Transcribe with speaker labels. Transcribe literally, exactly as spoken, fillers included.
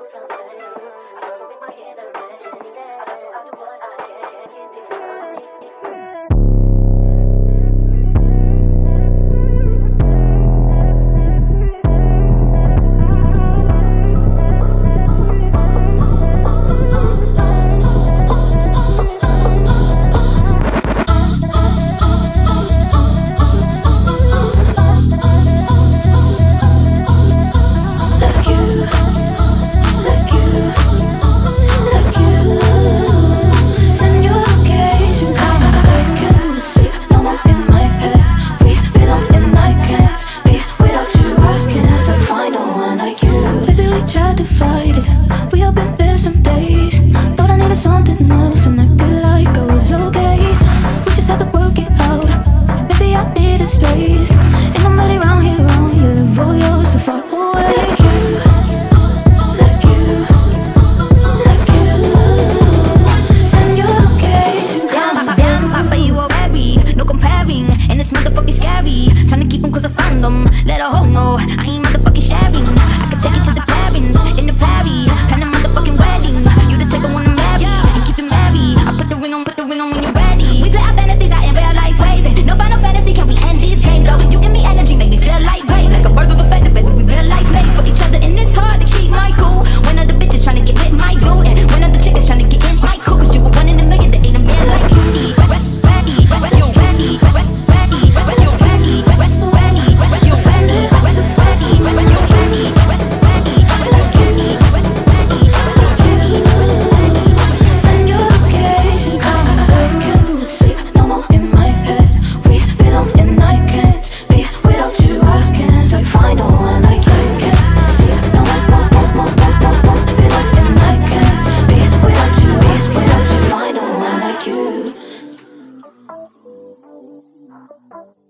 Speaker 1: Space. Ain't nobody round here around your level, you're so far away. Like you, like you, like you. Send your location, come on.
Speaker 2: Papa, Papa, you a berry, no comparing. And it's motherfucking scary. Tryna keep them cause I found them. Let a hoe know, I ain't motherfucking sharing. I can take you to the parents, in the party. Plan a motherfucking wedding. You the type I wanna marry, and keep it married. I put the ring on, put the ring on when you're ready. We play our fantasies out in real life ways. No final fantasy, can we end these games though? You give me energy, make me feel lightweight. Like a birds of a feather, baby, we real life made for each other. And it's hard to keep my cool when other bitches tryna get with my dude. And when other chickens tryna get in my cool. Cause you were one in a million, there ain't a man like you. Ready, ready, ready, you ready, ready, ready, ready, you ready, ready, ready, ready, you ready, ready, ready, ready, you ready, ready, ready, ready, ready.
Speaker 1: Send your location, come on. I can't do the sleep no more in my head. We belong and I can't be without you. I can't. I find no one like you. Can't see no more, more, more, more, more, more, more. Belong and I can't be without you. Be without you. Find no one like you.